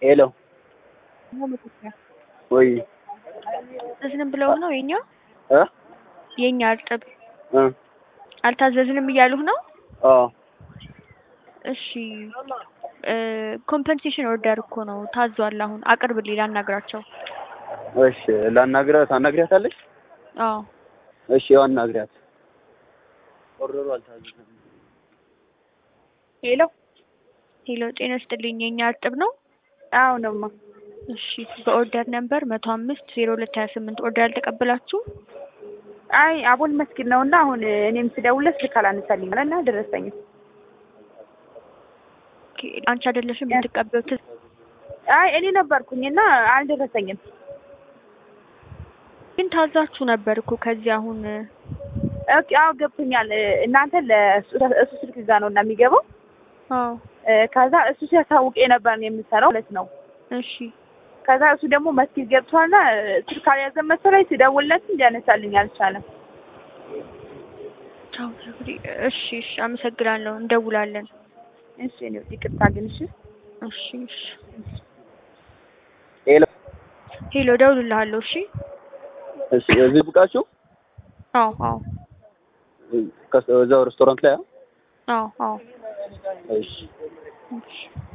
ሄሎ ወይ ታዘዝንም ብለው ነው የኛ እ የኛ እርጥብ አልታዘዝንም እያሉህ ነው? አዎ እሺ ኮምፐንሴሽን ኦርደር እኮ ነው ታዟል። አሁን አቅርብልኝ ላናግራቸው። እሺ ላናግራት አናግሪያታለሽ? አዎ እሺ አናግሪያት። ኦርደሩ አልታዘዝንም። ሄሎ ሄሎ ጤና ይስጥልኝ የኛ እርጥብ ነው? አዎ ነውማ። እሺ በኦርደር ነምበር 1050228 ኦርደር አልተቀበላችሁ? አይ አቦል መስጊድ ነውና አሁን እኔም ስደውልለት ስልክ አላነሳልኝ አለና ደረሰኝ። ኦኬ አንቺ አይደለሽም የምትቀበሉት? አይ እኔ ነበርኩኝና አልደረሰኝም። ግን ታዛችሁ ነበር እኮ ከዚህ አሁን ኦኬ አዎ ገብቶኛል። እናንተ ለእሱ ስልክ እዛ ነውና የሚገባው። አዎ ከዛ እሱ ሲያሳውቅ ነበር የምሰራው ማለት ነው። እሺ ከዛ እሱ ደግሞ መስጊድ ገብቷልና ስልክ አልያዘም መሰለኝ። ስደውልለት እንዲያነሳልኝ አልቻለም። ቻው እሺ እሺ አመሰግናለሁ እንደውላለን። እሺ ነው ይቅርታ ግን እሺ እሺ ሄሎ ሄሎ ደውልልሃለሁ። እሺ እሺ እዚህ ብቃችሁ? አዎ ከዛው ሬስቶራንት ላይ? አዎ እሺ